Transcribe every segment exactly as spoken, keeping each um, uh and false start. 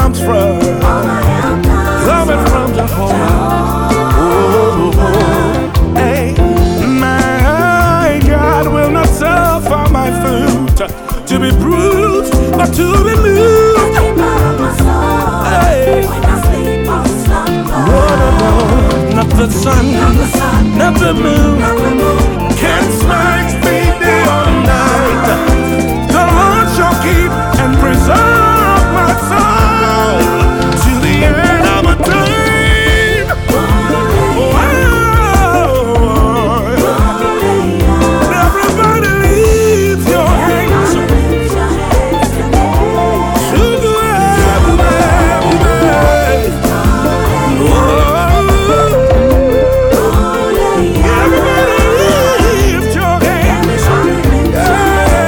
comes from, coming from Jehovah. Oh, hey, my God will not suffer my foot to be bruised or to be moved. Hey, no, no, no, not the sun, not the moon, can smite me day or night. The Lord shall keep and preserve my soul to the end of a time. Oh, everybody lift your hands to the heavens. Everybody lift your hands.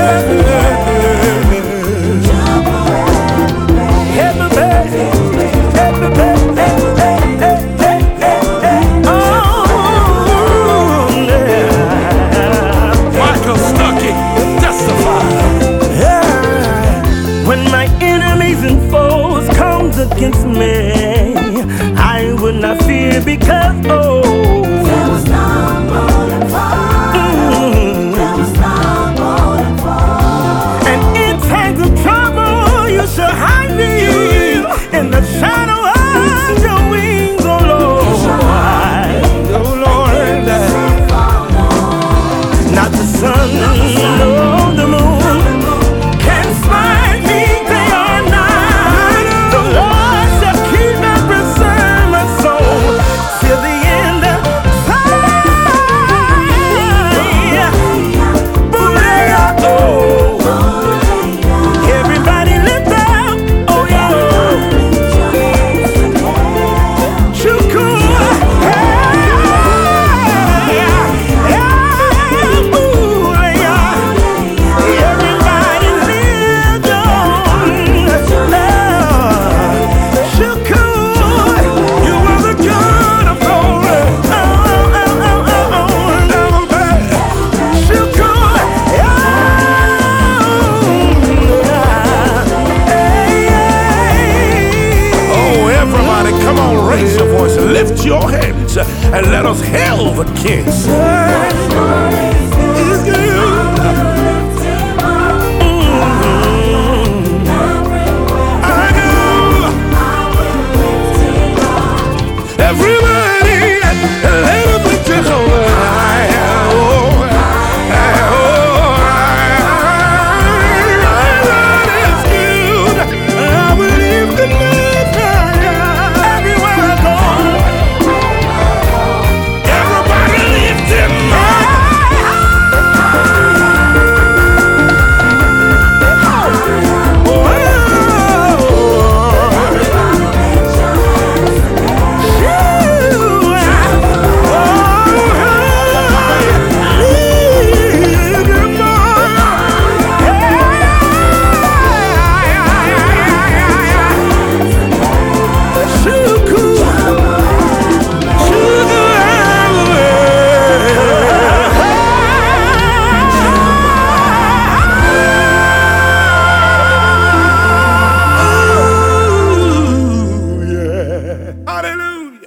Against me, I would not fear because oh, there was none more mm. There was none more and in times of trouble, you shall hide me in the shadow of your wings, oh Lord, oh Lord. Not the sun, nor the moon can smite me day or night. The Lord shall keep and preserve my soul till the end of time. Booyah, oh, everybody lift up, oh yeah. Shukuru, hey, yeah, booyah. Everybody lift on, Lord. Shukuru, you are the God of glory. Oh, oh, oh, oh, oh, oh, Shukuru, yeah. Oh, everybody, come on, raise your voice and lift your hands and let us hail the King. He's good. I know. Everybody, let us lift Jehovah. Oh, oh, God is good. I will lift him up higher. Everywhere I go, everybody lift him up. Hallelujah.